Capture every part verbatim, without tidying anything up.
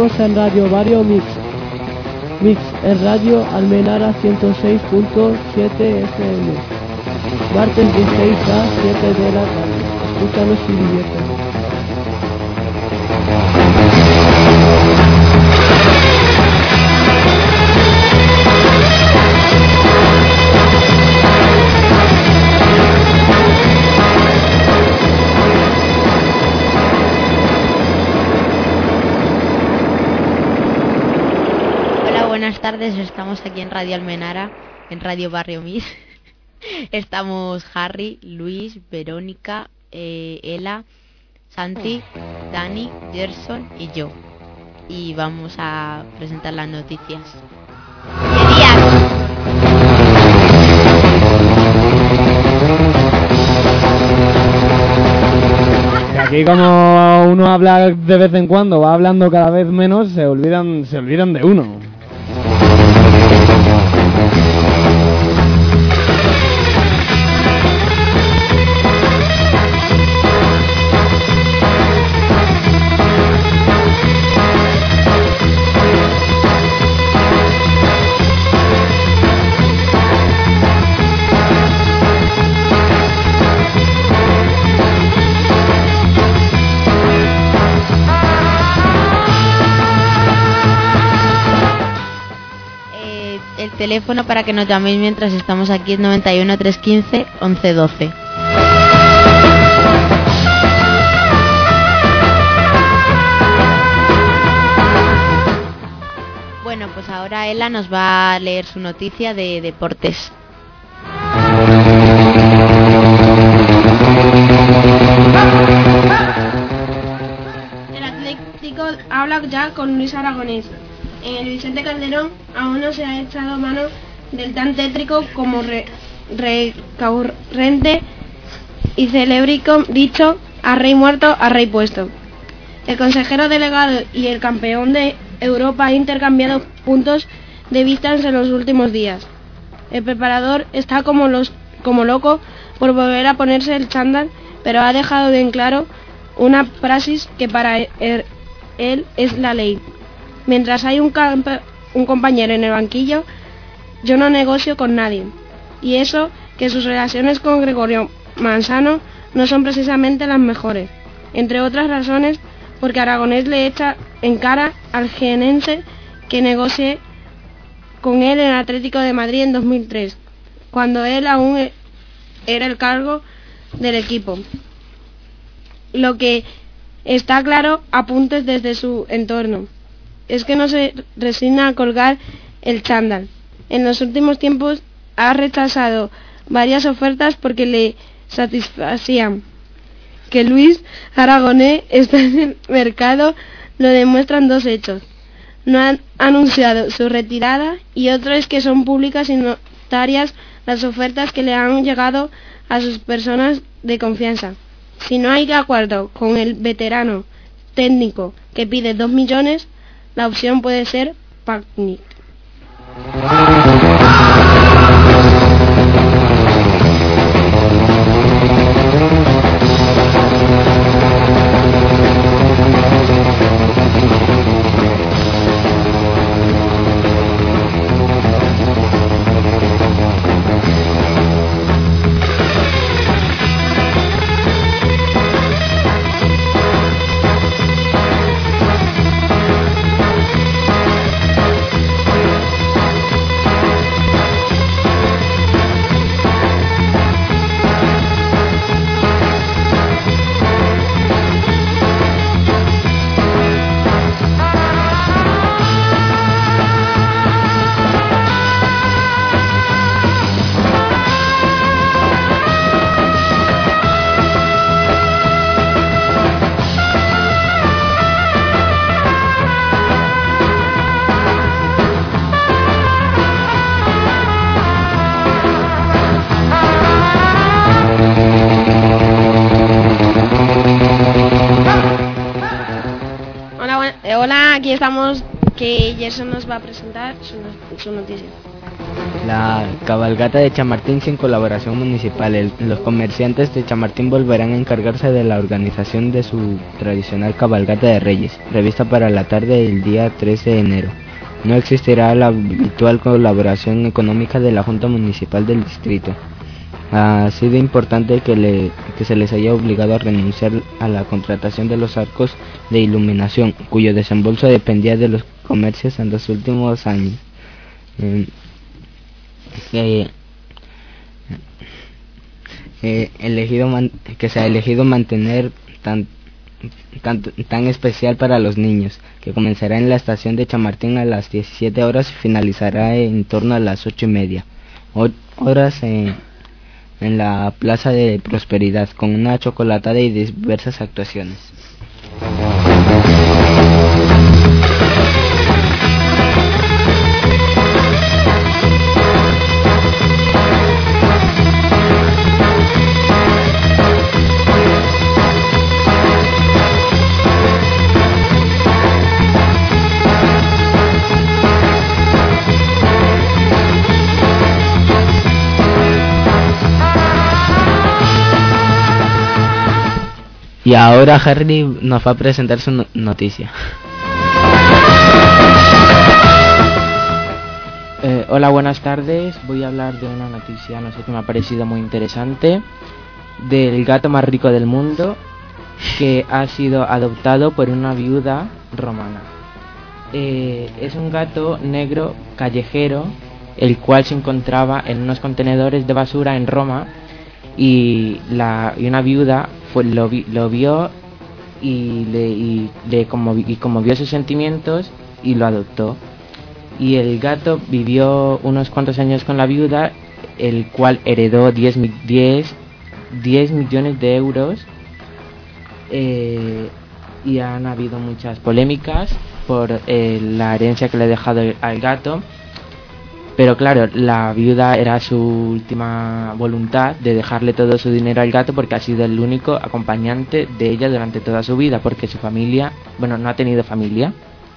Estamos en Radio Barrio Mix. Mix en Radio Almenara ciento seis punto siete F M. Martes de seis a siete de la tarde. Escúchanos y diviértete. Buenas tardes, estamos aquí en Radio Almenara, en Radio Barrio Mix. Estamos Harry, Luis, Verónica, eh, Ela, Santi, Dani, Gerson y yo. Y vamos a presentar las noticias. Aquí como uno habla de vez en cuando, va hablando cada vez menos, se olvidan, se olvidan de uno. Teléfono para que nos llaméis mientras estamos aquí es noventa y uno, trescientos quince, once doce. Bueno, pues ahora Ela nos va a leer su noticia de deportes. El Atlético habla ya con Luis Aragonés. En el Vicente Calderón aún no se ha echado mano del tan tétrico como re, recurrente y celébrico dicho a rey muerto, a rey puesto. El consejero delegado y el campeón de Europa han intercambiado puntos de vista en los últimos días. El preparador está como, los, como loco por volver a ponerse el chándal, pero ha dejado bien claro una praxis que para él, él es la ley. Mientras hay un, camp- un compañero en el banquillo, yo no negocio con nadie. Y eso que sus relaciones con Gregorio Manzano no son precisamente las mejores. Entre otras razones, porque Aragonés le echa en cara al jienense que negocie con él en el Atlético de Madrid en dos mil tres, cuando él aún era el cargo del equipo. Lo que está claro apuntes desde su entorno es que no se resigna a colgar el chándal. En los últimos tiempos ha rechazado varias ofertas porque le satisfacían. Que Luis Aragonés está en el mercado lo demuestran dos hechos. No han anunciado su retirada y otro es que son públicas y notarias las ofertas que le han llegado a sus personas de confianza. Si no hay acuerdo con el veterano técnico que pide dos millones, la opción puede ser Pacnic. Hola, aquí estamos, que Gerson nos va a presentar su, su noticia. La cabalgata de Chamartín sin colaboración municipal. El, los comerciantes de Chamartín volverán a encargarse de la organización de su tradicional cabalgata de Reyes, prevista para la tarde del día trece de enero. No existirá la habitual colaboración económica de la Junta Municipal del Distrito. Ha sido importante que, le, que se les haya obligado a renunciar a la contratación de los arcos de iluminación, cuyo desembolso dependía de los comercios en los últimos años. Eh, eh, eh, elegido man, que se ha elegido mantener tan, tan, tan especial para los niños, que comenzará en la estación de Chamartín a las diecisiete horas y finalizará en torno a las ocho y media o, horas en, en la Plaza de Prosperidad, con una chocolatada y diversas actuaciones. Y ahora Harry nos va a presentar su no- noticia. Eh, hola, buenas tardes. Voy a hablar de una noticia, no sé, que me ha parecido muy interesante, del gato más rico del mundo, que ha sido adoptado por una viuda romana. Eh, es un gato negro callejero, el cual se encontraba en unos contenedores de basura en Roma, y, la, y una viuda fue, lo, vi, lo vio y le, y le conmovi, y conmovió sus sentimientos y lo adoptó. Y el gato vivió unos cuantos años con la viuda, el cual heredó diez millones de euros, eh, y han habido muchas polémicas por eh, la herencia que le ha dejado el, al gato. Pero claro, la viuda era su última voluntad de dejarle todo su dinero al gato, porque ha sido el único acompañante de ella durante toda su vida, porque su familia, bueno, no ha tenido familia.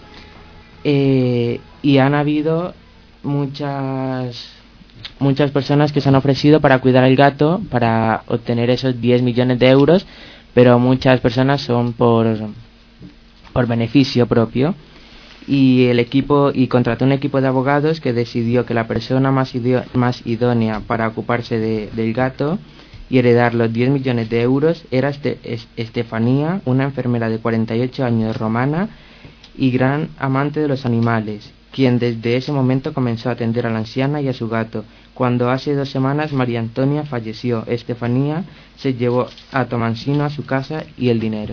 Eh, y han habido muchas muchas personas que se han ofrecido para cuidar al gato, para obtener esos diez millones de euros, pero muchas personas son por, por beneficio propio. Y el equipo y contrató un equipo de abogados que decidió que la persona más, idio, más idónea para ocuparse de, del gato y heredar los diez millones de euros era este, es, Estefanía, una enfermera de cuarenta y ocho años romana y gran amante de los animales, quien desde ese momento comenzó a atender a la anciana y a su gato. Cuando hace dos semanas María Antonia falleció, Estefanía se llevó a Tomansino a su casa y el dinero.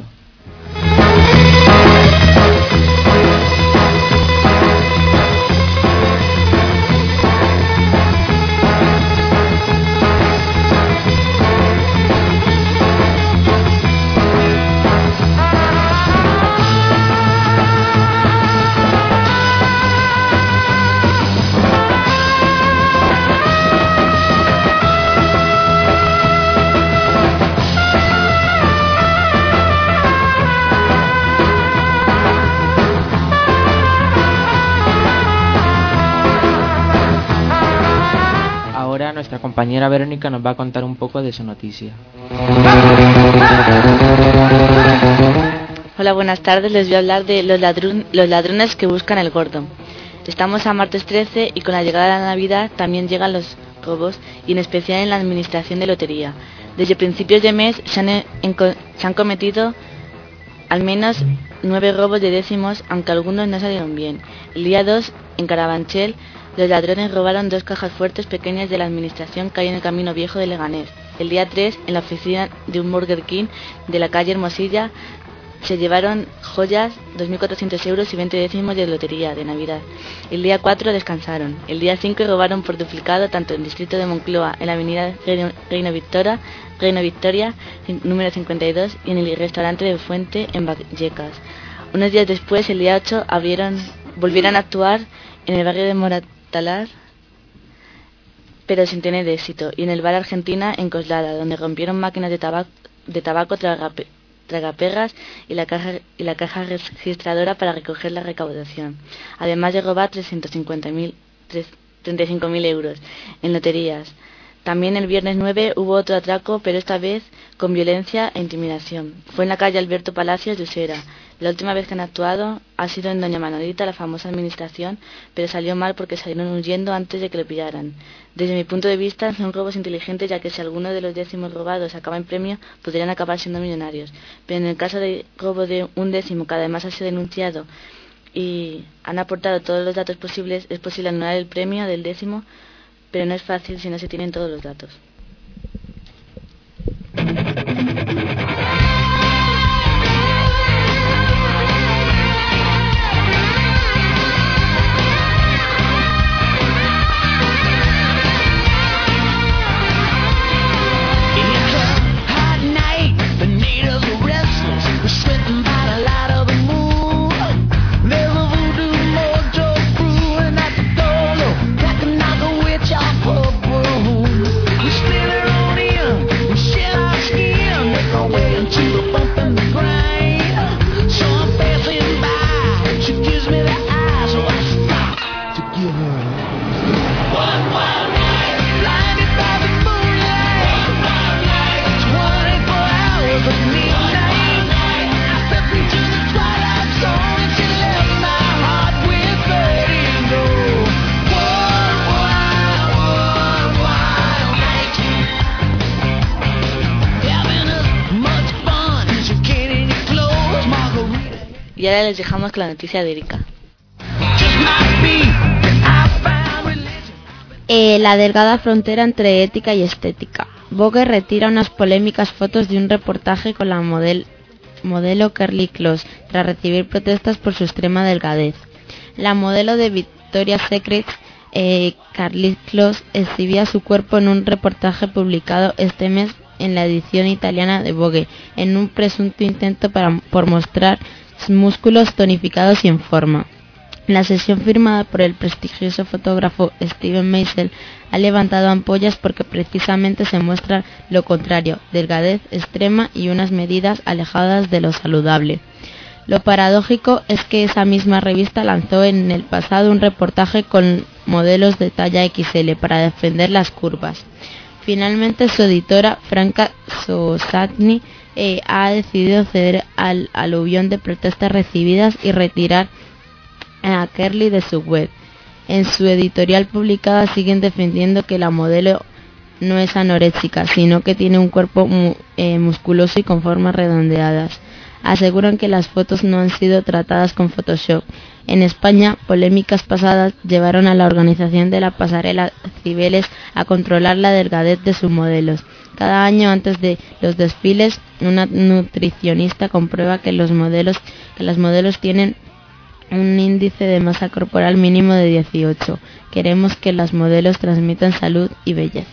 Nuestra compañera Verónica nos va a contar un poco de su noticia. Hola, buenas tardes. Les voy a hablar de los, ladrón, los ladrones que buscan el gordo. Estamos a martes trece y con la llegada de la Navidad también llegan los robos, y en especial en la administración de lotería. Desde principios de mes se han, en, se han cometido al menos nueve robos de décimos, aunque algunos no salieron bien. El día dos, en Carabanchel, los ladrones robaron dos cajas fuertes pequeñas de la administración que hay en el Camino Viejo de Leganés. El día tres, en la oficina de un Burger King de la calle Hermosilla, se llevaron joyas, dos mil cuatrocientos euros y veinte décimos de lotería de Navidad. El día cuatro descansaron. El día cinco robaron por duplicado tanto en el distrito de Moncloa, en la avenida Reino, Reino, Victoria, Reino Victoria, número cincuenta y dos, y en el restaurante de Fuente, en Vallecas. Unos días después, el día ocho, abrieron, volvieron a actuar en el barrio de Morat Talar, pero sin tener éxito, y en el bar Argentina en Coslada, donde rompieron máquinas de tabaco, de tabaco tragape, tragaperras y la caja y la caja registradora para recoger la recaudación, además de robar trescientos cincuenta mil treinta y cinco mil euros en loterías. También el viernes nueve hubo otro atraco, pero esta vez con violencia e intimidación. Fue en la calle Alberto Palacios de Usera. La última vez que han actuado ha sido en Doña Manolita, la famosa administración, pero salió mal porque salieron huyendo antes de que lo pillaran. Desde mi punto de vista son robos inteligentes, ya que si alguno de los décimos robados acaba en premio, podrían acabar siendo millonarios. Pero en el caso de robo de un décimo, que además ha sido denunciado y han aportado todos los datos posibles, es posible anular el premio del décimo, pero no es fácil si no se tienen todos los datos. Y ahora les dejamos con la noticia de Erika. Eh, la delgada frontera entre ética y estética. Vogue retira unas polémicas fotos de un reportaje con la model, modelo Karlie Kloss tras recibir protestas por su extrema delgadez. La modelo de Victoria's Secret, eh, Karlie Kloss, exhibía su cuerpo en un reportaje publicado este mes en la edición italiana de Vogue, en un presunto intento para, por mostrar músculos tonificados y en forma. La sesión firmada por el prestigioso fotógrafo Steven Meisel ha levantado ampollas porque precisamente se muestra lo contrario, delgadez extrema y unas medidas alejadas de lo saludable. Lo paradójico es que esa misma revista lanzó en el pasado un reportaje con modelos de talla equis ele para defender las curvas. Finalmente su editora, Franca Sozzani, Eh, ha decidido ceder al aluvión de protestas recibidas y retirar a Karlie de su web. En su editorial publicada siguen defendiendo que la modelo no es anoréxica, sino que tiene un cuerpo mu eh, musculoso y con formas redondeadas. Aseguran que las fotos no han sido tratadas con Photoshop. En España, polémicas pasadas llevaron a la organización de la pasarela Cibeles a controlar la delgadez de sus modelos. Cada año antes de los desfiles, una nutricionista comprueba que los modelos, que las modelos tienen un índice de masa corporal mínimo de dieciocho. Queremos que las modelos transmitan salud y belleza.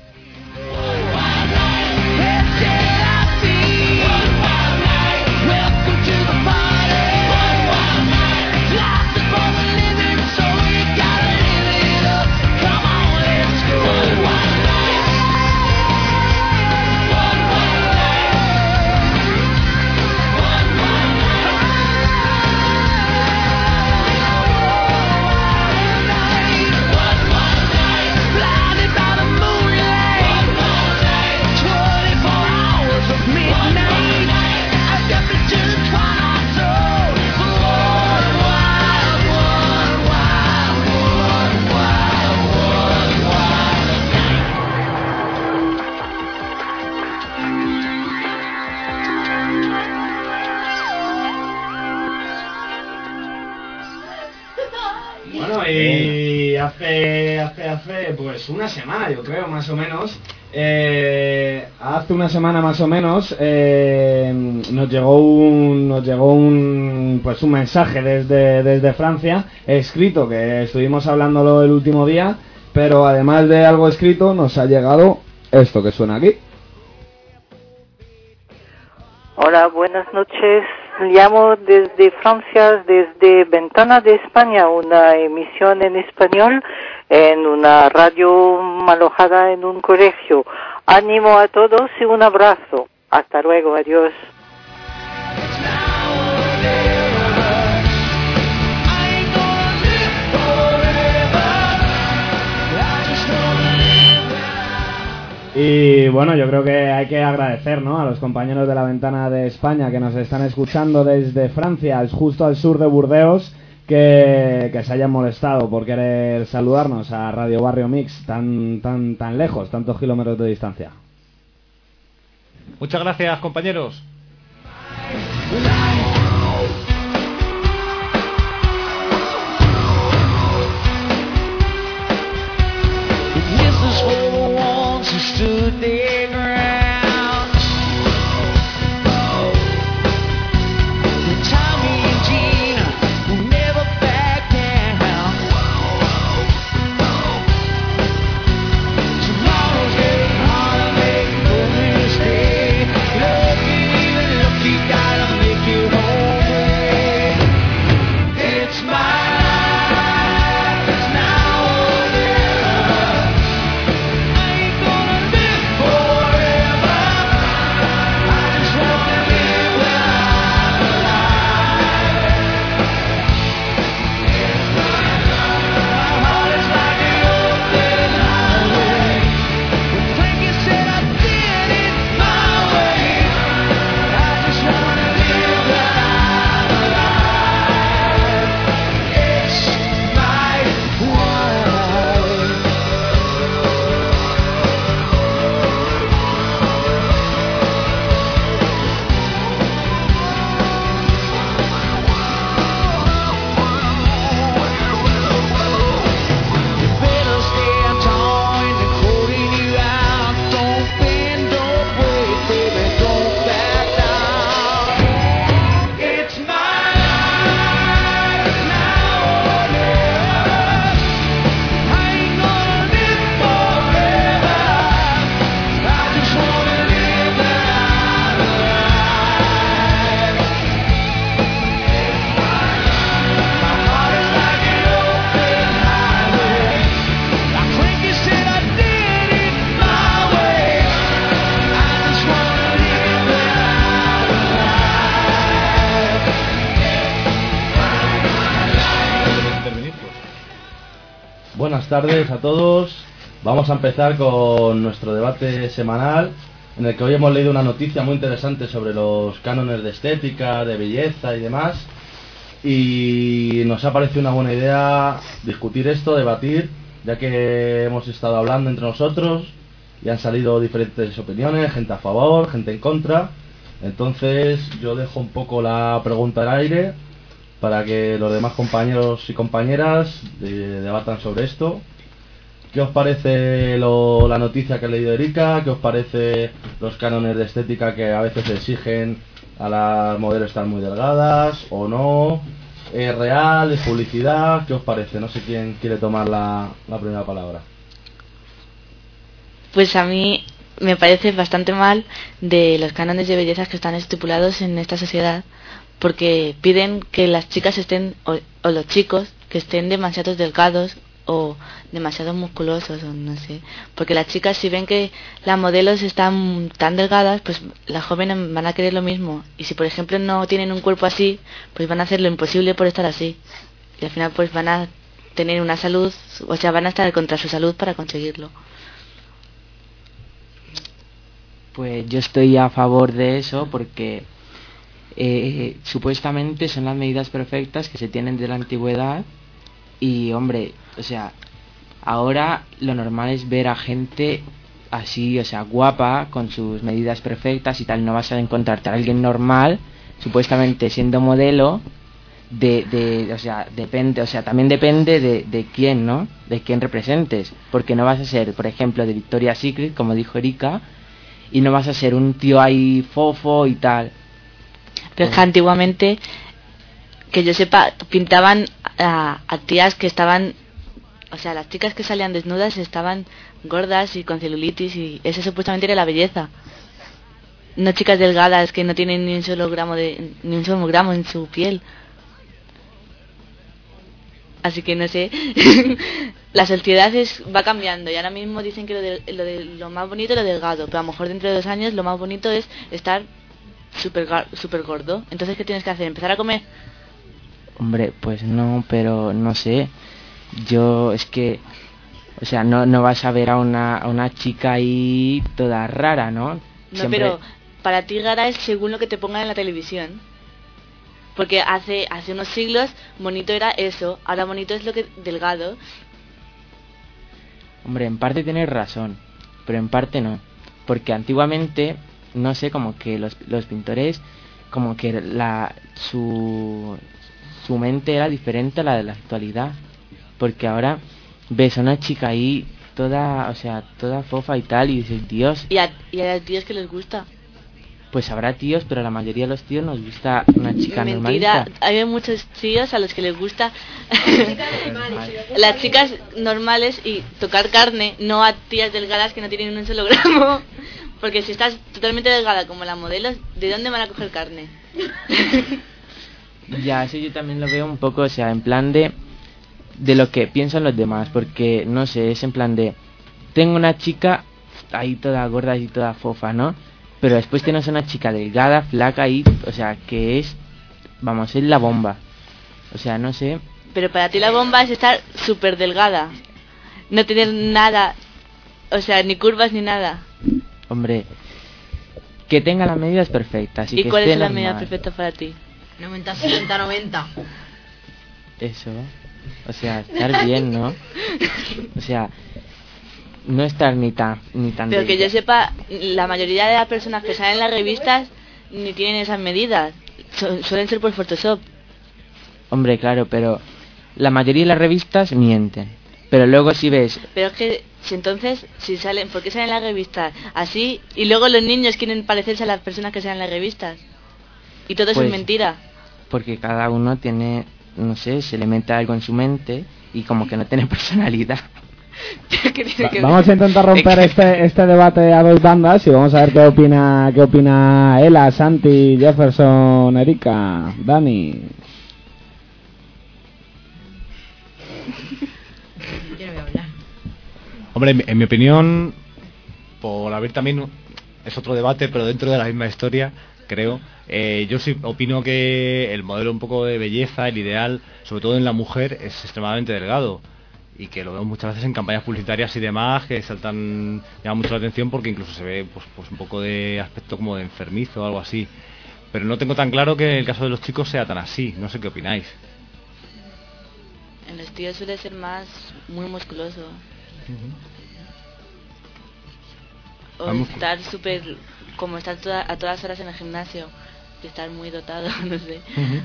Bueno, y hace, hace, hace, pues una semana, yo creo, más o menos, eh, hace una semana más o menos, eh, nos llegó un, nos llegó un, pues un mensaje desde, desde Francia, escrito, que estuvimos hablándolo el último día, pero además de algo escrito, nos ha llegado esto que suena aquí. Hola, buenas noches. Llamo desde Francia, desde Ventana de España, una emisión en español en una radio alojada en un colegio. Ánimo a todos y un abrazo. Hasta luego, adiós. Y bueno, yo creo que hay que agradecer, ¿no?, a los compañeros de La Ventana de España que nos están escuchando desde Francia, justo al sur de Burdeos, que, que se hayan molestado por querer saludarnos a Radio Barrio Mix tan, tan, tan lejos, tantos kilómetros de distancia. Muchas gracias, compañeros. Stood their ground. Tommy and Gina will never back down. Tomorrow's getting harder, make no mistake. Lucky, even lucky, gotta make it home. It's my life, it's now or never. I ain't gonna live forever. I just wanna live when I'm alive. My heart is like an open highway. When Frankie said I did it my way, I just wanna live when I'm alive. It's my life. You better stand tall and they're calling you out. Don't bend, don't break, baby, don't back down. It's my life now or never. I ain't gonna live forever. I just wanna live when I'm alive. My heart is like an open highway. Like Frankie said I did it my way. I just wanna live when I'm alive. Intervenir, pues. Buenas tardes a todos. Vamos a empezar con nuestro debate semanal, en el que hoy hemos leído una noticia muy interesante sobre los cánones de estética, de belleza y demás. Y nos ha parecido una buena idea discutir esto, debatir, ya que hemos estado hablando entre nosotros y han salido diferentes opiniones, gente a favor, gente en contra. Entonces yo dejo un poco la pregunta al aire para que los demás compañeros y compañeras eh, debatan sobre esto. ¿Qué os parece lo- la noticia que ha leído Erika? ¿Qué os parece los cánones de estética que a veces exigen a las modelos estar muy delgadas o no? ¿Es real? ¿Es publicidad? ¿Qué os parece? No sé quién quiere tomar la, la primera palabra. Pues a mí me parece bastante mal de los cánones de belleza que están estipulados en esta sociedad, porque piden que las chicas estén, o, o los chicos, que estén demasiado delgados o demasiado musculosos, o no sé. Porque las chicas, si ven que las modelos están tan delgadas, pues las jóvenes van a querer lo mismo. Y si, por ejemplo, no tienen un cuerpo así, pues van a hacer lo imposible por estar así. Y al final, pues van a tener una salud, o sea, van a estar contra su salud para conseguirlo. Pues yo estoy a favor de eso porque eh, supuestamente son las medidas perfectas que se tienen de la antigüedad y, hombre, o sea, ahora lo normal es ver a gente así, o sea, guapa, con sus medidas perfectas y tal. No vas a encontrarte a alguien normal, supuestamente siendo modelo, de, de o sea, depende, o sea, también depende de, de quién, ¿no? De quién representes, porque no vas a ser, por ejemplo, de Victoria's Secret, como dijo Erika, y no vas a ser un tío ahí fofo y tal. Pero es que antiguamente, que yo sepa, pintaban a, a tías que estaban, o sea, las chicas que salían desnudas estaban gordas y con celulitis, y esa supuestamente era la belleza. No chicas delgadas que no tienen ni un solo gramo de ni un solo gramo en su piel. Así que no sé. La sociedad es, va cambiando y ahora mismo dicen que lo, de, lo, de, lo más bonito es lo delgado, pero a lo mejor dentro de dos años lo más bonito es estar súper super gordo. Entonces, ¿qué tienes que hacer? ¿Empezar a comer? Hombre, pues no, pero no sé. Yo es que O sea, no, no vas a ver a una, a una chica ahí toda rara, ¿no? No, Siempre- pero para ti rara es según lo que te pongan en la televisión. Porque hace hace unos siglos bonito era eso, ahora bonito es lo que delgado. Hombre, en parte tienes razón, pero en parte no. Porque antiguamente, no sé, como que los, los pintores, como que la su, su mente era diferente a la de la actualidad. Porque ahora ves a una chica ahí toda, o sea, toda fofa y tal, y dices, Dios, Y a, y a los tíos que les gusta. pues habrá tíos, pero a la mayoría de los tíos nos gusta una chica Mentira, normalita. hay muchos tíos a los que les gusta las chicas normales y tocar carne, no a tías delgadas que no tienen un solo gramo. Porque si estás totalmente delgada como la modelo, ¿de dónde van a coger carne? Ya, eso yo también lo veo un poco, o sea, en plan de de lo que piensan los demás, porque no sé, es en plan de tengo una chica ahí toda gorda y toda fofa, ¿no? Pero después tienes una chica delgada, flaca ahí, o sea, que es, vamos, es la bomba. O sea, no sé, Pero para ti la bomba es estar súper delgada, no tener nada, o sea, ni curvas ni nada. hombre, que tenga las medidas perfectas y, ¿Y que cuál esté es la normal. medida perfecta para ti? noventa, sesenta, noventa. Eso, o sea, estar bien, ¿no? O sea, no estar ni tan ni tan Pero que yo delgada. sepa, la mayoría de las personas que salen en las revistas ni tienen esas medidas, Su- suelen ser por Photoshop. Hombre, claro, pero la mayoría de las revistas mienten. Pero luego si ves, Pero es que, si entonces, si salen, ¿por qué salen en las revistas así? Y luego los niños quieren parecerse a las personas que salen en las revistas. Y todo eso Pues- es mentira. porque cada uno tiene, no sé, se le mete algo en su mente y como que no tiene personalidad. ¿Qué tiene que ver? Vamos a intentar romper este, este debate a dos bandas y vamos a ver qué opina qué opina Ela, Santi, Jefferson, Erika, Dani. Yo no voy a hablar. Hombre, en mi, en mi opinión, por haber también, es otro debate, pero dentro de la misma historia, creo. Eh, yo sí opino que el modelo un poco de belleza, el ideal, sobre todo en la mujer, es extremadamente delgado. Y que lo vemos muchas veces en campañas publicitarias y demás, que saltan, llama mucho la atención porque incluso se ve pues, pues un poco de aspecto como de enfermizo o algo así. Pero no tengo tan claro que el caso de los chicos sea tan así, no sé qué opináis. En los tíos suele ser más muy musculoso. O Vamos. estar súper, como estar toda- a todas horas en el gimnasio. Y estar muy dotado, no sé.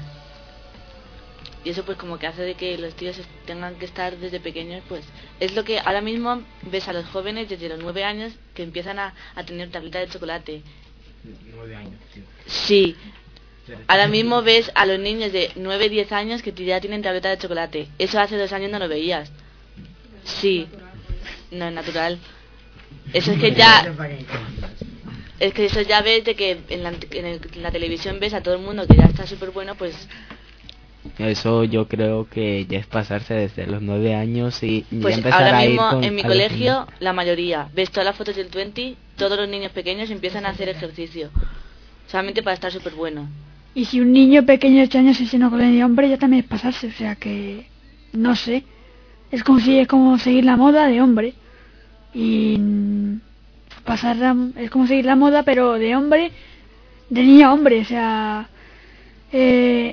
Y eso pues como que hace de que los tíos es- tengan que estar desde pequeños, pues es lo que ahora mismo ves a los jóvenes desde los nueve años que empiezan a, a tener tableta de chocolate. Nueve años, tío. Sí, ahora mismo ves a los niños de nueve diez años que ya tienen tableta de chocolate. Eso hace dos años no lo veías. Sí, no es natural. Eso es que ya... Es que eso ya ves de que en la, en el- en la televisión ves a todo el mundo que ya está súper bueno, pues Eso yo creo que ya es pasarse desde los nueve años y ya Pues empezar ahora a ir mismo con, en mi a los colegio, gimnasios. la mayoría, ves todas las fotos del veinte, todos los niños pequeños empiezan a hacer ejercicio. Solamente para estar súper bueno. Y si un niño pequeño de ocho años se llena con el hombre, ya también es pasarse. O sea que, no sé. Es como si es como seguir la moda de hombre. Y mm, pasar la- es como seguir la moda, pero de hombre, de niño a hombre. O sea, eh,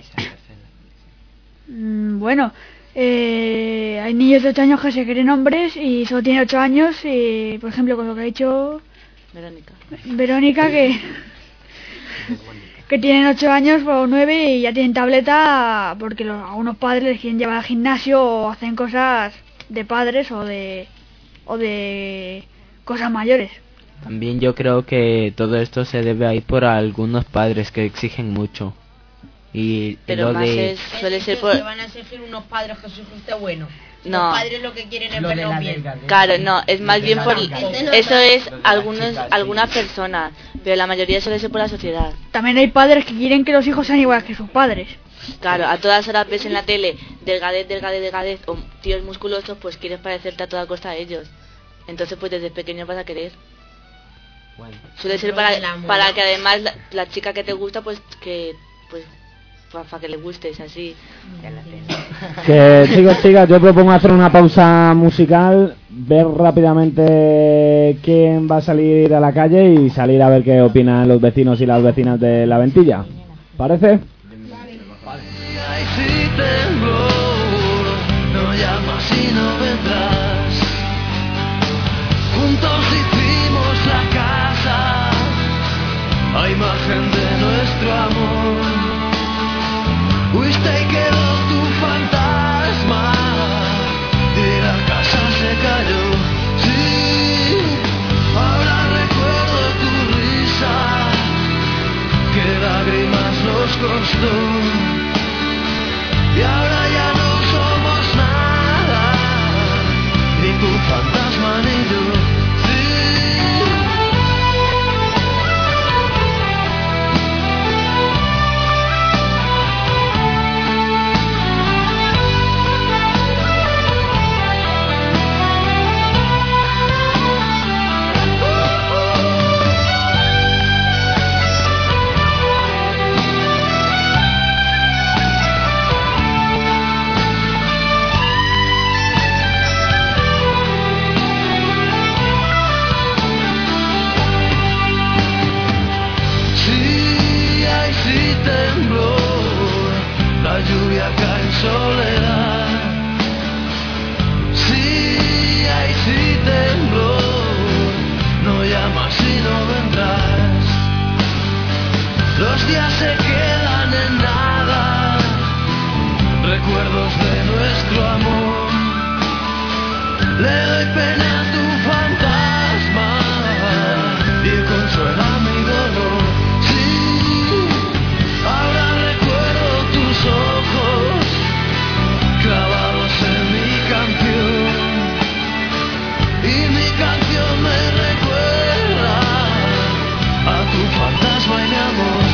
mm, bueno, eh, hay niños de ocho años que se creen hombres y solo tienen ocho años. Y, por ejemplo, con lo que ha dicho Verónica. Verónica, que que tienen ocho años o nueve y ya tienen tableta porque los, a unos padres les quieren llevar al gimnasio o hacen cosas de padres o de o de cosas mayores. También yo creo que todo esto se debe a ir por algunos padres que exigen mucho. Y Pero lo más de... es, suele ser Que por... van a exigir unos padres que su hijo esté bueno. No. Los padres lo que quieren es Lo de verlo la bien. delgadez. Claro, no, es más bien por... Este no Eso sabe. es algunos, algunas personas, pero la mayoría suele ser por la sociedad. También hay padres que quieren que los hijos sean iguales que sus padres. Claro, a todas horas ves en la tele delgadez, delgadez, delgadez, o tíos musculosos, pues quieres parecerte a toda costa a ellos. Entonces pues desde pequeño vas a querer. Bueno, Suele ser Lo de la para, moda. para que además la, la chica que te gusta, pues que... pues para que le gustes, así. Que chicos, chicas, yo propongo hacer una pausa musical ver rápidamente quién va a salir a la calle y salir a ver qué opinan los vecinos y las vecinas de la Ventilla. ¿Parece? Y si tembló, no llamas y no vendrás. Juntos hicimos la casa a imagen de nuestro amor. Fuiste y quedó tu fantasma y la casa se cayó. Sí, ahora recuerdo tu risa, que lágrimas nos costó. Y ahora ya no somos nada, ni tu fantasma ni yo. La lluvia cae en soledad. Sí, ay, sí tembló. No llamas y no vendrás. Los días se quedan en nada, recuerdos de nuestro amor. Le doy pena a tu fantasma y consuela mi dolor. Sí, ahora recuerdo tus ojos clavados en mi canción, y mi canción me recuerda a tu fantasma y mi amor.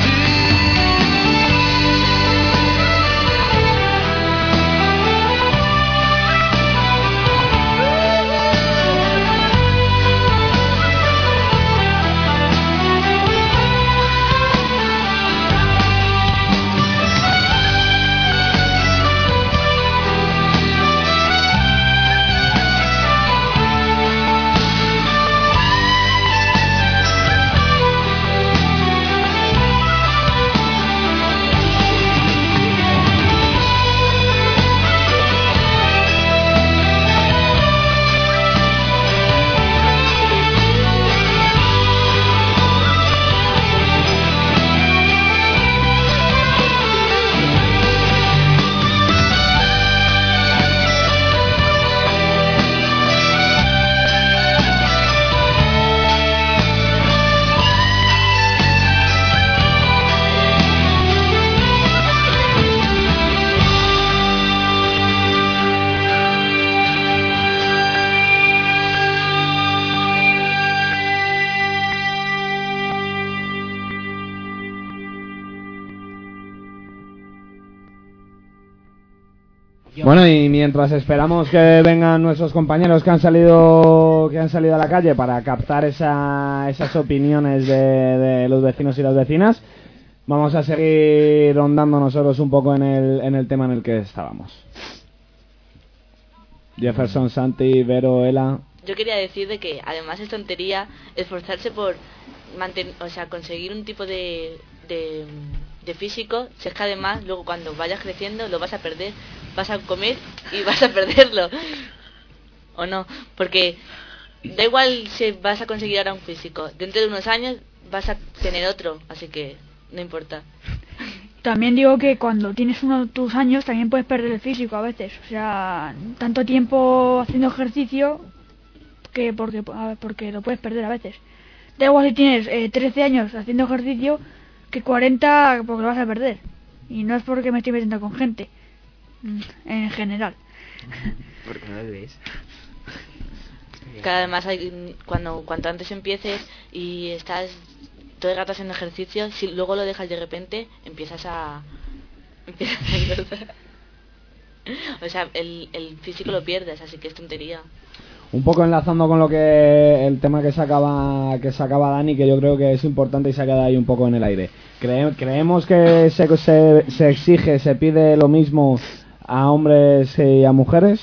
Bueno, y mientras esperamos que vengan nuestros compañeros que han salido que han salido a la calle para captar esa, esas opiniones de, de los vecinos y las vecinas, vamos a seguir rondando nosotros un poco en el, en el tema en el que estábamos. Jefferson, Santi, Vero, Ela. Yo quería decir de que además es tontería esforzarse por mantener, o sea, conseguir un tipo de, de, de físico, si es que además luego cuando vayas creciendo lo vas a perder, vas a comer y vas a perderlo, o no, porque da igual si vas a conseguir ahora un físico, dentro de unos años vas a tener otro, así que no importa. También digo que cuando tienes uno de tus años también puedes perder el físico a veces, o sea, tanto tiempo haciendo ejercicio que porque porque lo puedes perder a veces. Da igual si tienes eh, trece años haciendo ejercicio que cuarenta porque lo vas a perder. Y no es porque me estoy metiendo con gente, en general. Porque no lo ves. Que además hay, cuando cuanto antes empieces y estás todo el rato haciendo ejercicio, si luego lo dejas de repente empiezas a empiezas a engordar. O sea, el, el físico lo pierdes, así que es tontería. Un poco enlazando con lo que el tema que sacaba que sacaba Dani, que yo creo que es importante y se ha quedado ahí un poco en el aire. Cre creemos que se, se, se exige, se pide lo mismo a hombres y a mujeres,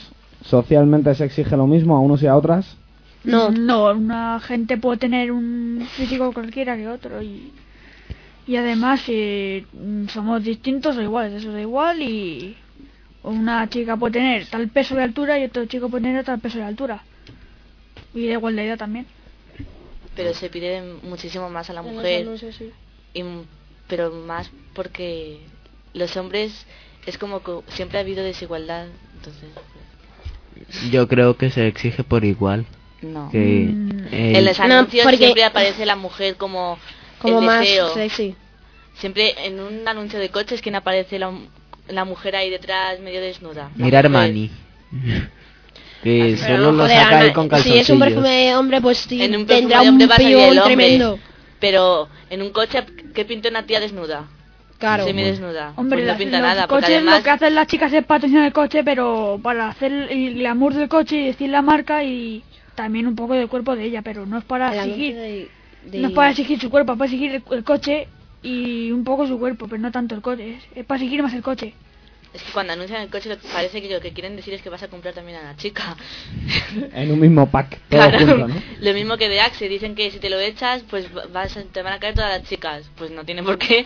¿Socialmente se exige lo mismo a unos y a otras? No, no, una gente puede tener un físico cualquiera que otro y, y además eh, somos distintos o iguales, eso da igual y una chica puede tener tal peso de altura y otro chico puede tener tal peso de altura y da igual de edad también. Pero se pide muchísimo más a la mujer, y, pero más porque los hombres es como que siempre ha habido desigualdad, entonces... Yo creo que se exige por igual. No. Que Mm. el- En los anuncios No, porque- siempre aparece la mujer como, Como el más deseo. sexy. Siempre en un anuncio de coches, ¿quién aparece? La, la mujer ahí detrás, medio desnuda. La Mira mujer. Armani. Que Pero solo lo Joder, saca ahí Ana, con si calzoncillos. es un perfume de hombre, pues sí, En un perfume tendrá de un hombre va a salir pibón el hombre, tremendo. pero en un coche, ¿qué pinta una tía desnuda? Claro. Semidesnuda. Hombre, Pues no la- pinta los nada, porque coches además... lo que hacen las chicas es patrocinar el coche, pero para hacer el glamour del coche y decir la marca y también un poco del cuerpo de ella, pero no es para El anuncio exigir, de- de- no es para exigir su cuerpo, es para exigir el, el coche y un poco su cuerpo, pero no tanto el coche, es, es para exigir más el coche. Es que cuando anuncian el coche lo- parece que lo que quieren decir es que vas a comprar también a la chica. En un mismo pack, todo Claro, junto, ¿no? lo mismo que de Axe, dicen que si te lo echas, pues vas a- te van a caer todas las chicas. Pues no tiene por qué.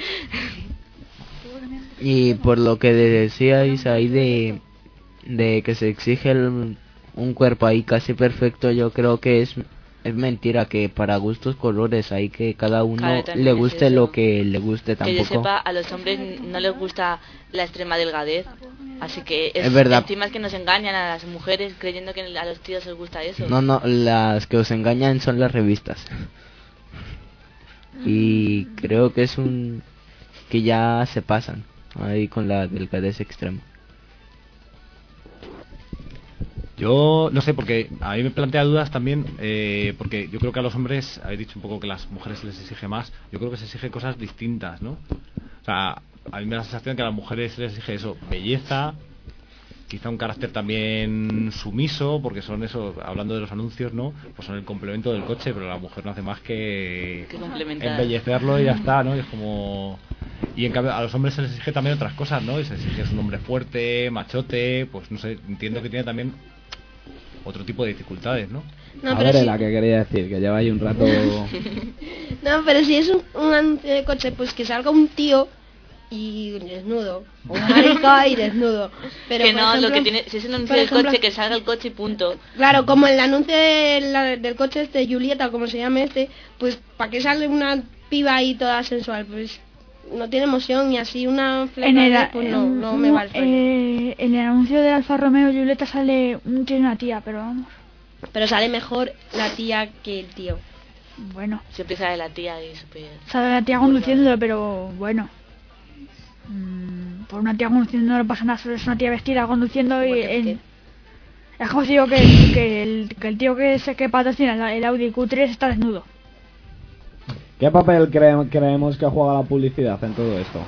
Y por lo que decíais ahí de, de que se exige el- un cuerpo ahí casi perfecto, yo creo que es es mentira, que para gustos colores hay que cada uno Claro, también le es guste eso. lo que le guste Que yo tampoco. sepa, a los hombres no les gusta la extrema delgadez. Así que es, Es verdad. encima es que nos engañan a las mujeres creyendo que a los tíos les gusta eso. No, no, las que os engañan son las revistas. Y creo que es un que ya se pasan ahí con la delgadez extrema. Yo no sé, porque a mí me plantea dudas también, eh, porque yo creo que a los hombres, habéis dicho un poco que a las mujeres se les exige más, yo creo que se exige cosas distintas, ¿no? O sea, a mí me da la sensación que a las mujeres se les exige eso, belleza, quizá un carácter también sumiso, porque son eso, hablando de los anuncios, ¿no? Pues son el complemento del coche, pero la mujer no hace más que, Que complementar. embellecerlo y ya está, ¿no? Y es como... Y en cambio a los hombres se les exige también otras cosas, ¿no? Y se les exige es un hombre fuerte, machote, pues no sé, entiendo que tiene también otro tipo de dificultades, ¿no? No, a pero ver, sí. la que quería decir, que lleva ahí un rato... No, pero si es un, un anuncio de coche, pues que salga un tío y desnudo. O un marica y desnudo. Pero, que por no, ejemplo- lo que tiene, si es un anuncio por del ejemplo- coche, que salga el coche y punto. Claro, como el anuncio de la- del coche este, Julieta, como se llame este, pues ¿para qué sale una piba ahí toda sensual? Pues no tiene emoción y así una fleca, En el, pues no, en- no me va el rollo. eh, en el anuncio de Alfa Romeo y Julieta sale un tío y una tía, pero vamos, Pero sale mejor la tía que el tío. bueno, Siempre sale la tía y super... sale la tía conduciéndolo, pero bueno. Mm, por una tía conduciendo no pasa nada, solo es una tía vestida conduciendo y... en- es como si digo que, que, el, que el tío que, se, que patrocina el, el Audi Q tres está desnudo. ¿Qué papel cre- creemos que juega la publicidad en todo esto?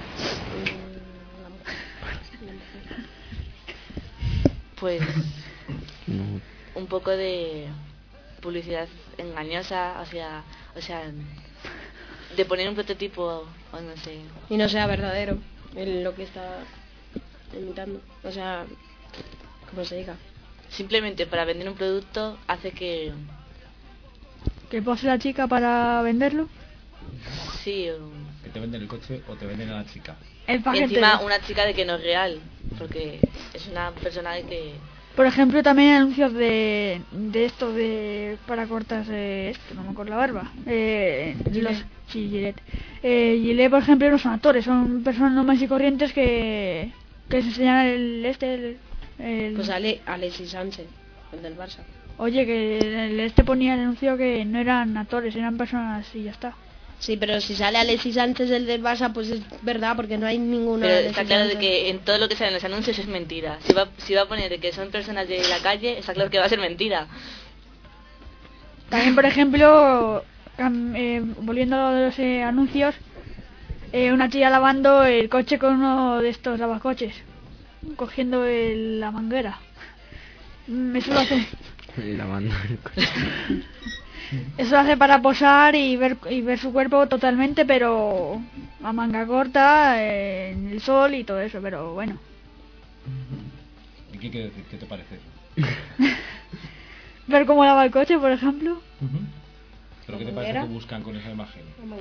Pues un poco de publicidad engañosa, o sea, o sea, de poner un prototipo o no sé. Y no sea verdadero en lo que está imitando. O sea, como se diga. Simplemente para vender un producto hace que ¿Qué pose la chica para venderlo? sí, o- Que te venden el coche o te venden a la chica. El y paquete. encima una chica de que no es real, porque es una persona que Por ejemplo, también hay anuncios de, de esto de para cortarse esto, no me acuerdo la barba. Eh, los, sí, Gillette. Eh, Gillette, por ejemplo, no son actores, son personas normales y corrientes que, que se enseñan el este. El, el- Pues sale Alexis Sánchez, el del Barça. Oye, que el este ponía el anuncio que no eran actores, eran personas y ya está. Sí, pero si sale Alexis Sánchez el del Barça, pues es verdad, porque no hay ninguna. pero Alexis está claro de Sánchez. que en todo lo que sale en los anuncios es mentira. Si va, si va a poner de que son personas de la calle, está claro que va a ser mentira. También, por ejemplo, cam- eh, volviendo a lo de los eh, anuncios, eh, una chica lavando el coche con uno de estos lavacoches, cogiendo el- la manguera. Mm, Eso lo hace, Lavando el coche. eso lo hace para posar y ver y ver su cuerpo totalmente, pero a manga corta, eh, en el sol y todo eso, pero bueno. ¿Y qué, qué, qué te parece? Ver cómo lava el coche, por ejemplo. Uh-huh. ¿Pero qué te parece que buscan con esa imagen?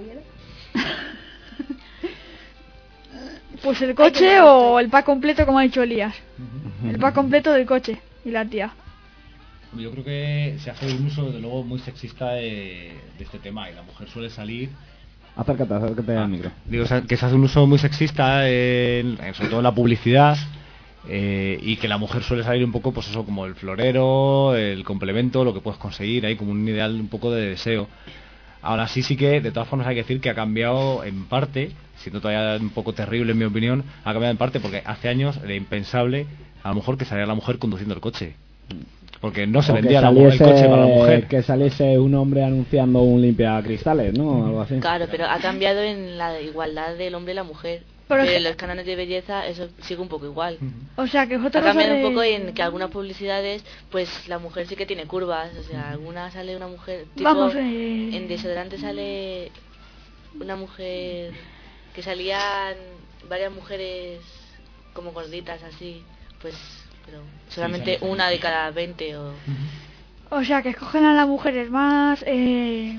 Pues el coche o el pack completo, como ha dicho Elías. Uh-huh. El pack completo del coche y la tía. Yo creo que se hace un uso, desde luego, muy sexista de, de este tema, y la mujer suele salir... Acércate, acércate al micro. Digo, que se hace un uso muy sexista, en, en, sobre todo en la publicidad, eh, y que la mujer suele salir un poco, pues eso, como el florero, el complemento, lo que puedes conseguir, ahí como un ideal un poco de deseo. Ahora sí, sí que, de todas formas, hay que decir que ha cambiado en parte, siendo todavía un poco terrible en mi opinión, ha cambiado en parte porque hace años era impensable, a lo mejor, que saliera la mujer conduciendo el coche. Porque no se o vendía saliese, el coche para la mujer. Que saliese un hombre anunciando un limpiacristales, ¿no? Algo así. Claro, pero ha cambiado en la igualdad del hombre y la mujer. Pero, pero en los cánones de belleza eso sigue un poco igual. O sea, que ha cambiado un poco en que algunas publicidades, pues la mujer sí que tiene curvas. O sea, alguna sale una mujer... Tipo, Vamos, eh... en desodorante sale una mujer que salían varias mujeres como gorditas así, pues... pero solamente sí, sí, sí. Una de cada veinte o... O sea, que escogen a las mujeres más eh,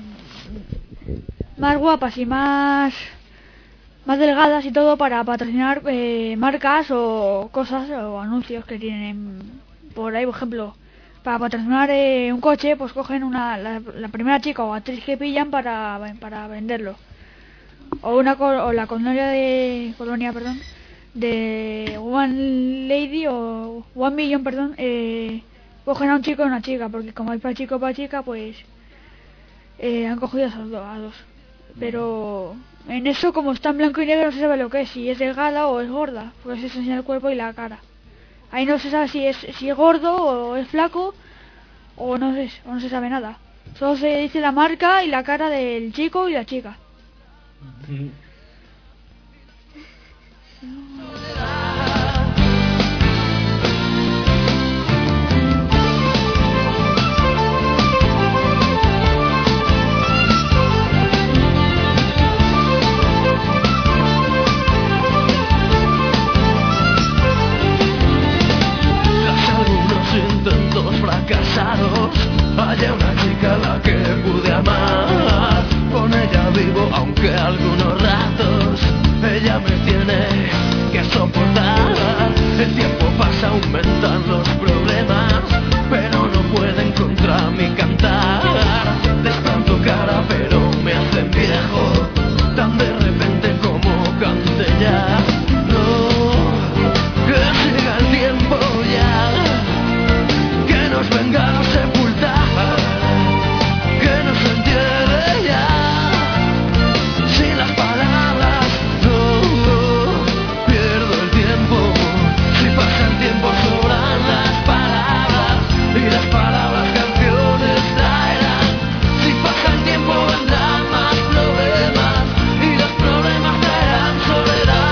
más guapas y más más delgadas y todo para patrocinar eh, marcas o cosas o anuncios que tienen por ahí. Por ejemplo, para patrocinar eh, un coche, pues cogen una la, la primera chica o actriz que pillan para para venderlo, o una o la colonia de colonia perdón de One Lady o One Million, perdón, eh, cogen a un chico y una chica, porque como hay para chico para chica, pues eh, han cogido a, esos dos, a dos. Pero en eso, como está en blanco y negro, no se sabe lo que es, si es delgada o es gorda, porque se enseña el cuerpo y la cara. Ahí no se sabe si es si es gordo o es flaco, o no sé, o no se sabe nada. Solo se dice la marca y la cara del chico y la chica. Mm. Intentos fracasados, hay una chica a la que pude amar, con ella vivo aunque algunos ratos ella me tiene que soportar. El tiempo pasa, aumentan los problemas, pero no pueden contra mi cantar. Les planto cara pero me hacen viejo, tan de repente como cante ya. No, que siga el tiempo ya, que nos venga a sepultar, que nos entierre ya, sin las palabras. No, pierdo el tiempo, si pasa el tiempo sobran las palabras, y las palabras canciones traerán. Si pasa el tiempo vendrán más problemas, y los problemas traerán soledad.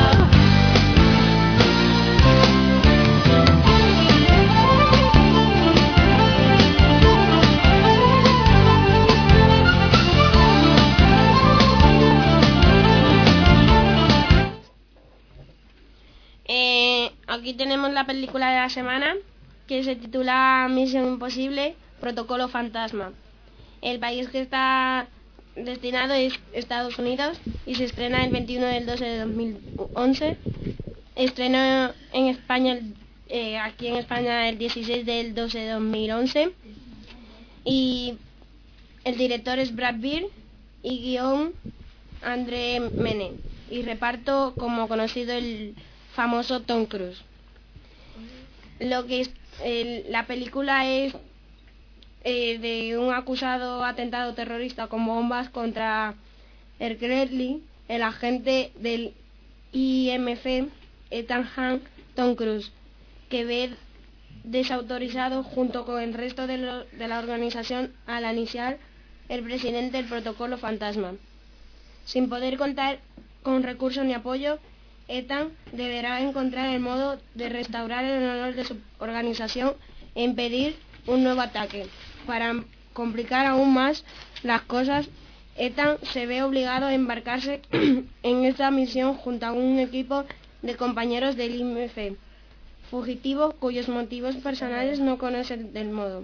Eh, aquí tenemos la película de la semana, que se titula Misión Imposible, Protocolo Fantasma. El país que está destinado es Estados Unidos y se estrena el veintiuno del doce de dos mil once. Estrenó en España, el, eh, aquí en España el dieciséis del doce de dos mil once. Y el director es Brad Bird y guión André Mene. Y reparto como conocido el famoso Tom Cruise. Lo que es, el, la película es eh, de un acusado atentado terrorista con bombas contra el Gretley, el agente del I M F, Ethan Hunt, Tom Cruise, que ve desautorizado junto con el resto de, lo, de la organización al iniciar el presidente del protocolo fantasma. Sin poder contar con recursos ni apoyo, Ethan deberá encontrar el modo de restaurar el honor de su organización e impedir un nuevo ataque. Para complicar aún más las cosas, Ethan se ve obligado a embarcarse en esta misión junto a un equipo de compañeros del I M F, fugitivo cuyos motivos personales no conocen del modo.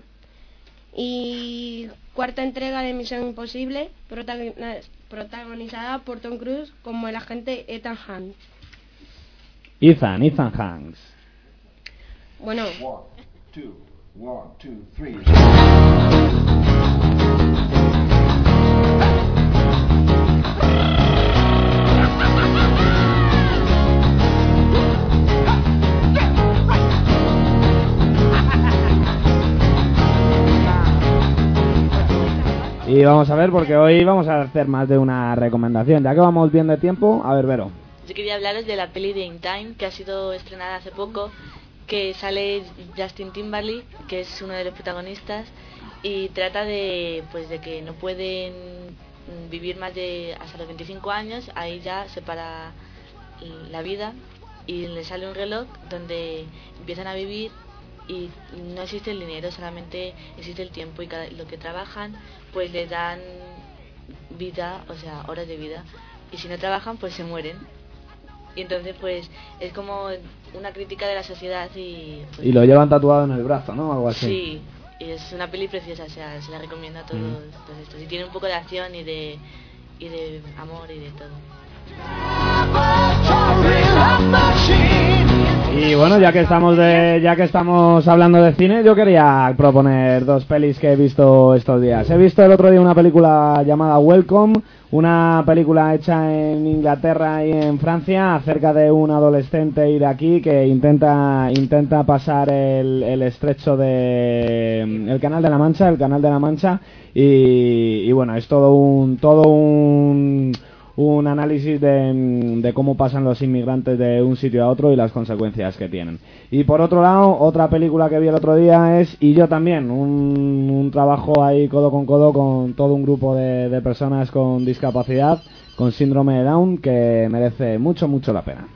Y cuarta entrega de Misión Imposible, protagoniz- protagonizada por Tom Cruise como el agente Ethan Hunt. Ethan, Ethan Hanks. Bueno, One, two, three. Y vamos a ver, porque hoy vamos a hacer más de una recomendación. Ya que vamos bien de tiempo, a ver, Vero. Yo quería hablaros de la peli de In Time, que ha sido estrenada hace poco, que sale Justin Timberlake, que es uno de los protagonistas, y trata de pues de que no pueden vivir más de hasta los veinticinco años, ahí ya se para la vida y le sale un reloj donde empiezan a vivir y no existe el dinero, solamente existe el tiempo, y cada, lo que trabajan pues les dan vida, o sea, horas de vida, y si no trabajan pues se mueren. Y entonces pues es como una crítica de la sociedad y... Pues, y lo llevan tatuado en el brazo, ¿no? Algo así. Sí, y es una peli preciosa, o sea, se la recomiendo a todos, mm. todos estos. Y tiene un poco de acción y de, y de amor y de todo. Y bueno, ya que estamos de, ya que estamos hablando de cine, yo quería proponer dos pelis que he visto estos días. He visto el otro día una película llamada Welcome, una película hecha en Inglaterra y en Francia acerca de un adolescente iraquí que intenta intenta pasar el, el estrecho de el Canal de la Mancha, el Canal de la Mancha y, y bueno, es todo un todo un un análisis de, de cómo pasan los inmigrantes de un sitio a otro y las consecuencias que tienen. Y por otro lado, otra película que vi el otro día es Y yo también, un, un trabajo ahí codo con codo con todo un grupo de, de personas con discapacidad, con síndrome de Down, que merece mucho, mucho la pena.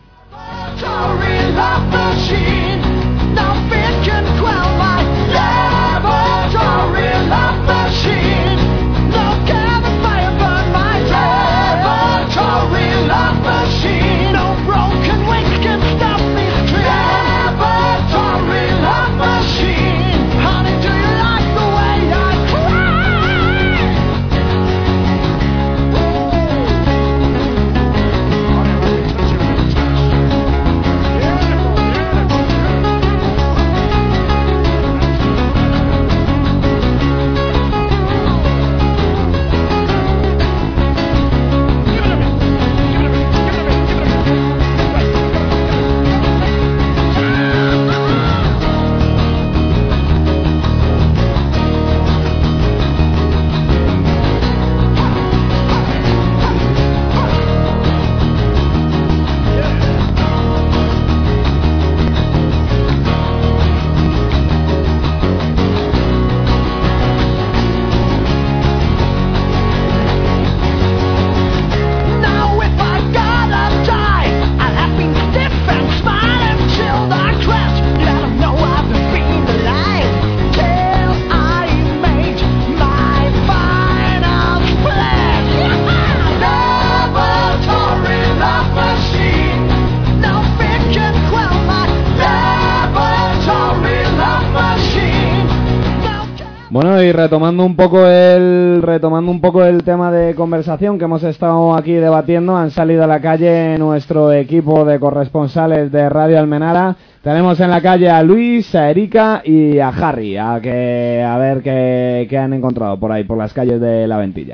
Bueno, y retomando un poco el retomando un poco el tema de conversación que hemos estado aquí debatiendo, han salido a la calle nuestro equipo de corresponsales de Radio Almenara. Tenemos en la calle a Luis, a Erika y a Harry, a que a ver qué, qué han encontrado por ahí, por las calles de La Ventilla.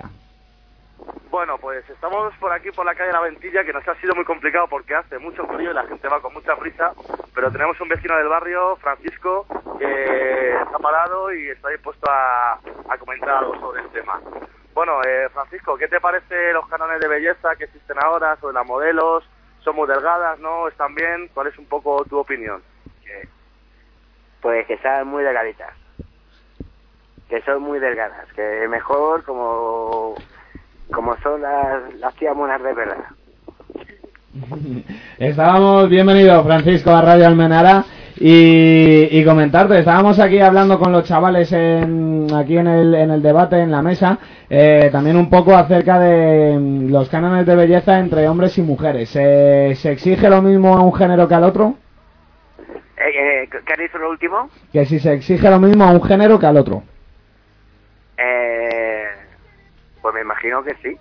Bueno, pues estamos por aquí, por la calle La Ventilla, que nos ha sido muy complicado porque hace mucho frío y la gente va con mucha prisa, pero tenemos un vecino del barrio, Francisco, que está parado y está dispuesto a, a comentar algo sobre el tema. Bueno, eh, Francisco, ¿qué te parece los cánones de belleza que existen ahora sobre las modelos? ¿Son muy delgadas, no? ¿Están bien? ¿Cuál es un poco tu opinión? Que, pues que sean muy delgaditas, que son muy delgadas, que mejor como... como son las, las tías monas de verdad. Estábamos, bienvenido Francisco a Radio Almenara y, y comentarte, estábamos aquí hablando con los chavales en, aquí en el, en el debate, en la mesa, eh, también un poco acerca de los cánones de belleza entre hombres y mujeres. ¿Se, se exige lo mismo a un género que al otro? Eh, eh, ¿Qué has dicho lo último? Que si se exige lo mismo a un género que al otro. Eh, pues me imagino que sí.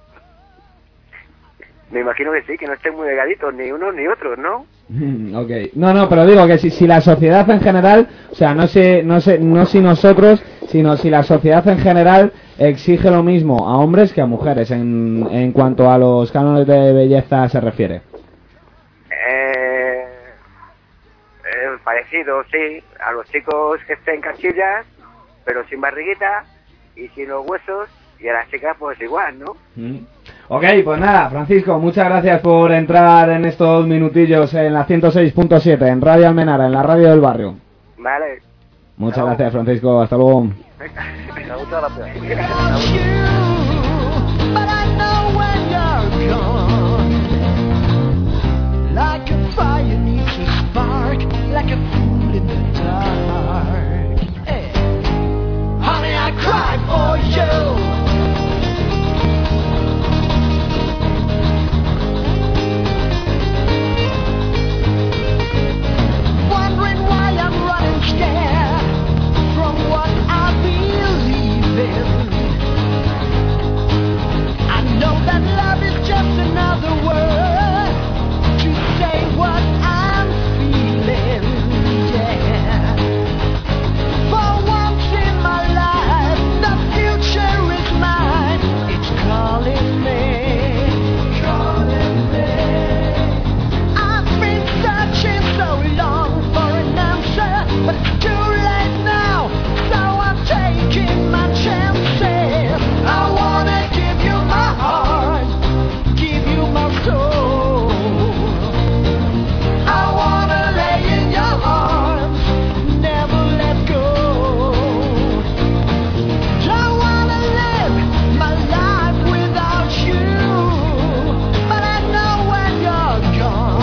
Me imagino que sí, que no estén muy delgaditos ni unos ni otros, ¿no? Ok. No, no, pero digo que si, si la sociedad en general, o sea, no sé, no sé, no si nosotros, sino si la sociedad en general exige lo mismo a hombres que a mujeres en, en cuanto a los cánones de belleza se refiere. Eh, eh, parecido, sí. A los chicos que estén cachillas, pero sin barriguita y sin los huesos, y a las chicas pues igual, ¿no? Mm. Ok, pues nada, Francisco, muchas gracias por entrar en estos minutillos en la ciento seis punto siete, en Radio Almenara, en la radio del barrio. Vale. Muchas gracias, Francisco, hasta luego. Venga, muchas gracias. But I know when you're gone, like a fire needs a spark, like a fool in the dark. Hey. Honey, I cry for you. Wondering why I'm running scared from what I believe in. I know that love is just another word to say what I'm feeling, yeah. For once in my life, the future is mine. It's calling me, calling me. I've been searching so long for an answer, but it's too late now, so I'm taking my chances. I wanna give you my heart, give you my soul. I wanna lay in your arms, never let go. Don't wanna live my life without you, but I know when you're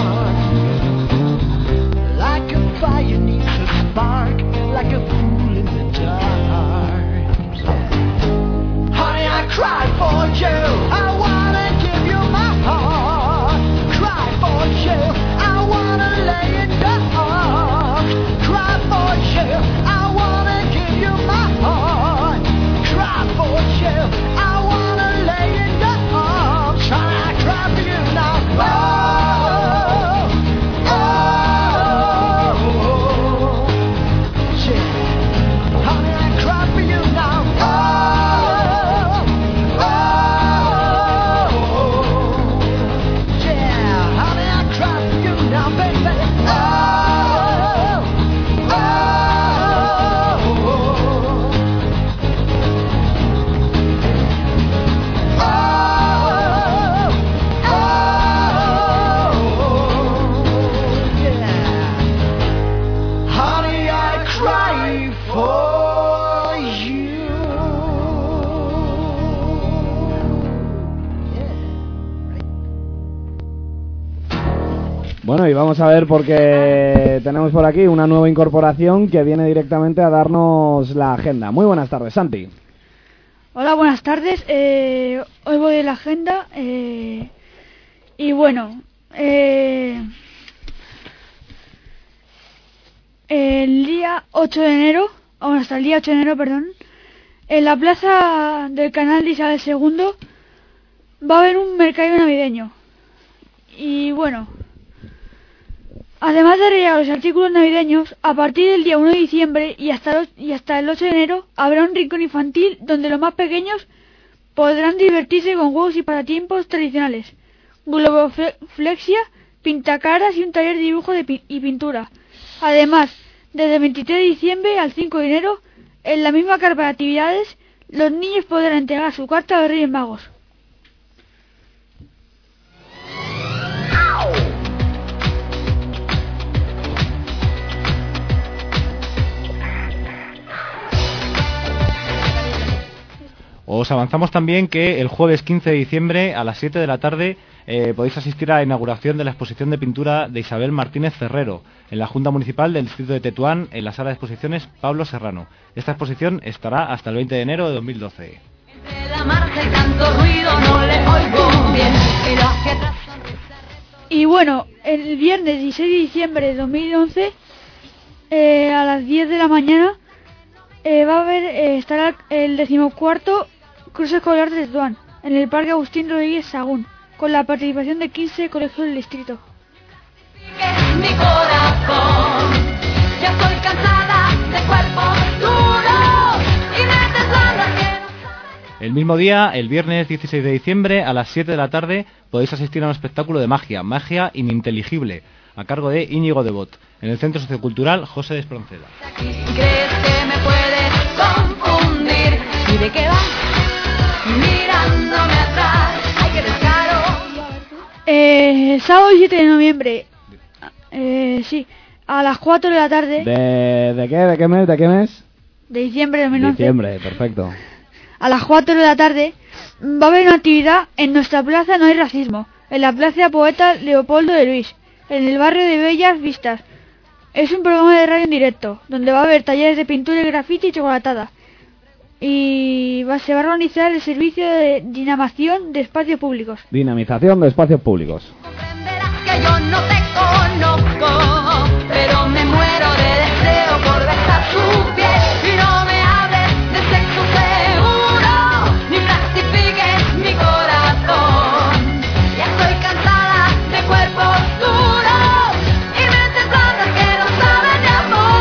gone, like a fire needs a spark, like a fool in the dark. Honey, I cry for you. I wanna give you my heart. Cry for you. I wanna lay in your arms. Cry for you. I wanna give you my heart. Cry for you. I wanna lay in your arms. Honey, I cry for you now. Oh, oh, oh, yeah. Honey, I cry for you now. Oh, oh, yeah. Honey, I cry for you now, baby. Oh, honey, I cry for you. Bueno, y vamos a ver porque tenemos por aquí una nueva incorporación que viene directamente a darnos la agenda. Muy buenas tardes, Santi. Hola, buenas tardes. Eh, hoy voy de la agenda. Eh, y bueno, eh, el día ocho de enero, o hasta el día ocho de enero, perdón, en la plaza del canal de Isabel segundo va a haber un mercado navideño. Y bueno, además de regalos y artículos navideños, a partir del día uno de diciembre y hasta, los, y hasta el ocho de enero habrá un rincón infantil donde los más pequeños podrán divertirse con juegos y pasatiempos tradicionales, globoflexia, pintacaras y un taller de dibujo de pi y pintura. Además, desde el veintitrés de diciembre al cinco de enero, en la misma carpa de actividades, los niños podrán entregar su carta a los Reyes Magos. Os avanzamos también que el jueves quince de diciembre a las siete de la tarde eh, podéis asistir a la inauguración de la exposición de pintura de Isabel Martínez Ferrero en la Junta Municipal del Distrito de Tetuán, en la sala de exposiciones Pablo Serrano. Esta exposición estará hasta el veinte de enero de dos mil doce. Y bueno, el viernes dieciséis de diciembre de dos mil once eh, a las diez de la mañana eh, va a haber eh, estará el decimocuarto cruce escolar de Tetuán en el Parque Agustín Rodríguez Sagún, con la participación de quince colegios del distrito. Mi corazón, ya estoy cansada de cuerpos duros y mentes largas que no saben. El mismo día, el viernes dieciséis de diciembre, a las siete de la tarde, podéis asistir a un espectáculo de magia, magia ininteligible, a cargo de Íñigo Devot, en el Centro Sociocultural José de Espronceda. ¿Crees que me puedes confundir? ¿Y de qué vas? Mirándome atrás, ay que descaro. Eh, el sábado siete de noviembre, eh, sí, a las cuatro de la tarde ¿De, de qué? ¿De qué mes? ¿De qué mes? de diciembre de dos mil once, Diciembre, perfecto. a las cuatro de la tarde va a haber una actividad en nuestra plaza No hay racismo, en la plaza Poeta Leopoldo de Luis, en el barrio de Bellas Vistas. Es un programa de radio en directo, donde va a haber talleres de pintura y grafiti y chocolatada. Y va, se va a organizar el servicio de dinamación de espacios públicos. Dinamización de espacios públicos. Que yo no te conozco, pero me muero de deseo por besar tu piel. Y no me hables de sexo seguro, ni plastifiques mi corazón. Ya estoy cansada de cuerpos duros y mentes blancas que no saben de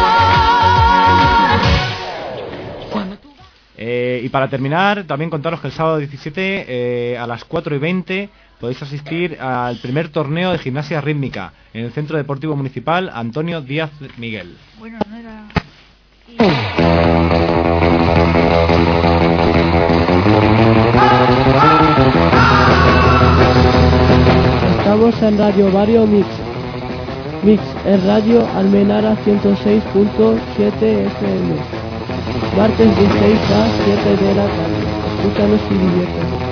amor. Eh, y para terminar, también contaros que el sábado diecisiete eh, a las cuatro y veinte podéis asistir al primer torneo de gimnasia rítmica en el Centro Deportivo Municipal Antonio Díaz Miguel. Bueno, no era... Estamos en Radio Barrio Mix. Mix en Radio Almenara ciento seis punto siete F M. Martes de seis a siete de la tarde. Escúchanos y diviértete.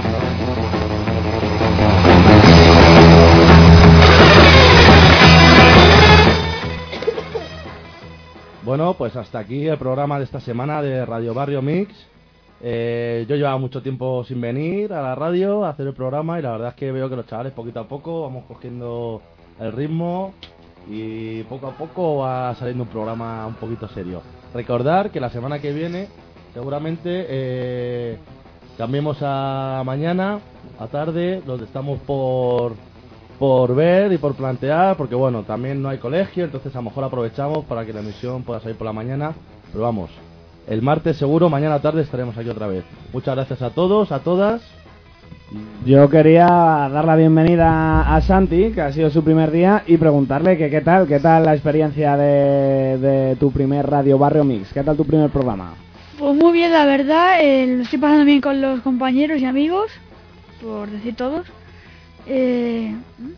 Bueno, pues hasta aquí el programa de esta semana de Radio Barrio Mix. Eh, yo llevaba mucho tiempo sin venir a la radio a hacer el programa y la verdad es que veo que los chavales poquito a poco vamos cogiendo el ritmo y poco a poco va saliendo un programa un poquito serio. Recordar que la semana que viene seguramente eh, cambiemos a mañana, a tarde, donde estamos por... por ver y por plantear, porque bueno, también no hay colegio, entonces a lo mejor aprovechamos para que la emisión pueda salir por la mañana, pero vamos, el martes seguro, mañana tarde estaremos aquí otra vez. Muchas gracias a todos, a todas. Yo quería dar la bienvenida a Santi, que ha sido su primer día, y preguntarle que qué tal, qué tal la experiencia de, de tu primer Radio Barrio Mix, qué tal tu primer programa. Pues muy bien, la verdad, eh, lo estoy pasando bien con los compañeros y amigos, por decir todos. Eh,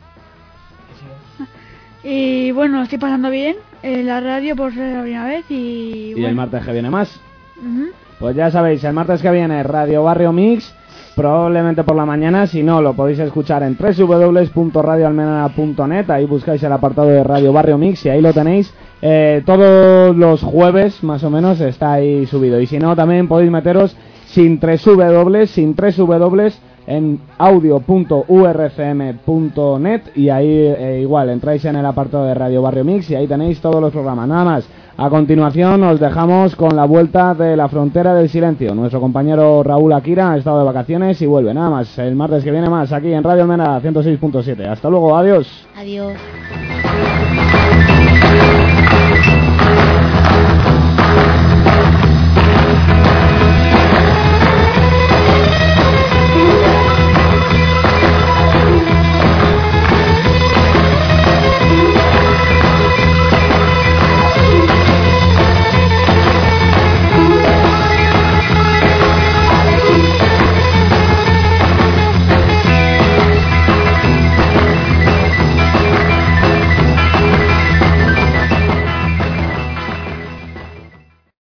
y bueno, lo estoy pasando bien en la radio por ser la primera vez y, y bueno. el martes que viene más. Uh-huh. Pues ya sabéis, el martes que viene Radio Barrio Mix, probablemente por la mañana, si no lo podéis escuchar en doble u doble u doble u punto radio almenara punto net, ahí buscáis el apartado de Radio Barrio Mix y ahí lo tenéis. Eh, todos los jueves más o menos está ahí subido, y si no también podéis meteros sin tres w, sin tres w en audio punto u r f m punto net y ahí eh, igual entráis en el apartado de Radio Barrio Mix y ahí tenéis todos los programas. Nada más, a continuación os dejamos con la vuelta de La Frontera del Silencio. Nuestro compañero Raúl Akira ha estado de vacaciones y vuelve. Nada más, el martes que viene más aquí en Radio Almenara ciento seis punto siete. Hasta luego, adiós. Adiós.